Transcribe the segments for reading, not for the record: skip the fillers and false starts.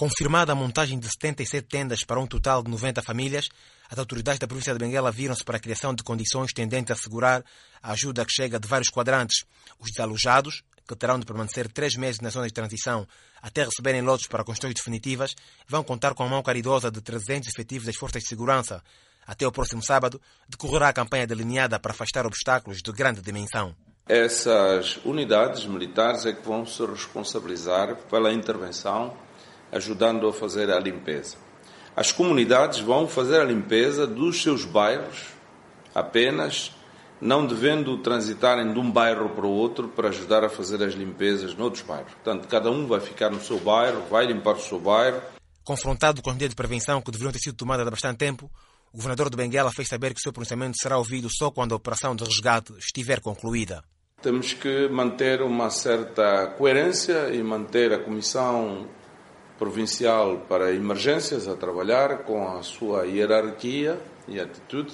Confirmada a montagem de 77 tendas para um total de 90 famílias, as autoridades da província de Benguela viram-se para a criação de condições tendentes a assegurar a ajuda que chega de vários quadrantes. Os desalojados, que terão de permanecer 3 meses na zona de transição até receberem lotes para construções definitivas, vão contar com a mão caridosa de 300 efetivos das forças de segurança. Até o próximo sábado, decorrerá a campanha delineada para afastar obstáculos de grande dimensão. Essas unidades militares é que vão se responsabilizar pela intervenção, ajudando a fazer a limpeza. As comunidades vão fazer a limpeza dos seus bairros apenas, não devendo transitarem de um bairro para o outro para ajudar a fazer as limpezas noutros bairros. Portanto, cada um vai ficar no seu bairro, vai limpar o seu bairro. Confrontado com as medidas de prevenção que deveriam ter sido tomadas há bastante tempo, o governador de Benguela fez saber que o seu pronunciamento será ouvido só quando a operação de resgate estiver concluída. Temos que manter uma certa coerência e manter a Comissão Provincial para Emergências a trabalhar com a sua hierarquia e atitude,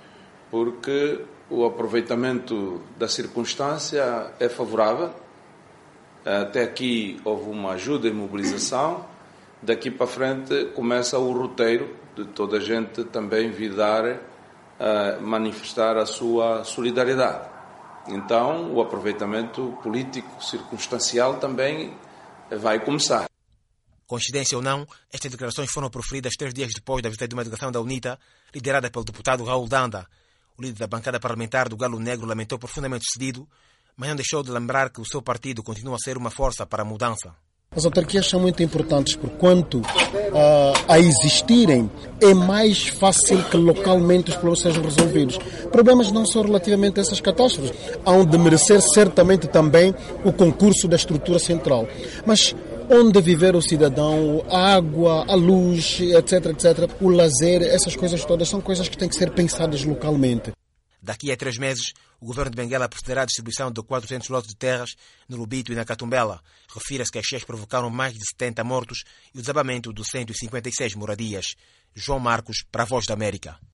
porque o aproveitamento da circunstância é favorável. Até aqui houve uma ajuda e mobilização. Daqui para frente começa o roteiro de toda a gente também vir dar a manifestar a sua solidariedade. Então, o aproveitamento político circunstancial também vai começar. Coincidência ou não, estas declarações foram proferidas 3 dias depois da visita de uma delegação da UNITA, liderada pelo deputado Raul Danda. O líder da bancada parlamentar do Galo Negro lamentou profundamente o sucedido, mas não deixou de lembrar que o seu partido continua a ser uma força para a mudança. As autarquias são muito importantes, porquanto a existirem é mais fácil que localmente os problemas sejam resolvidos. Problemas não só relativamente a essas catástrofes, hão de merecer certamente também o concurso da estrutura central. Mas onde viver o cidadão, a água, a luz, etc., o lazer, essas coisas todas são coisas que têm que ser pensadas localmente. Daqui a 3 meses, o governo de Benguela procederá à distribuição de 400 lotes de terras no Lubito e na Catumbela. Refira-se que as cheias provocaram mais de 70 mortos e o desabamento de 156 moradias. João Marcos, para a Voz da América.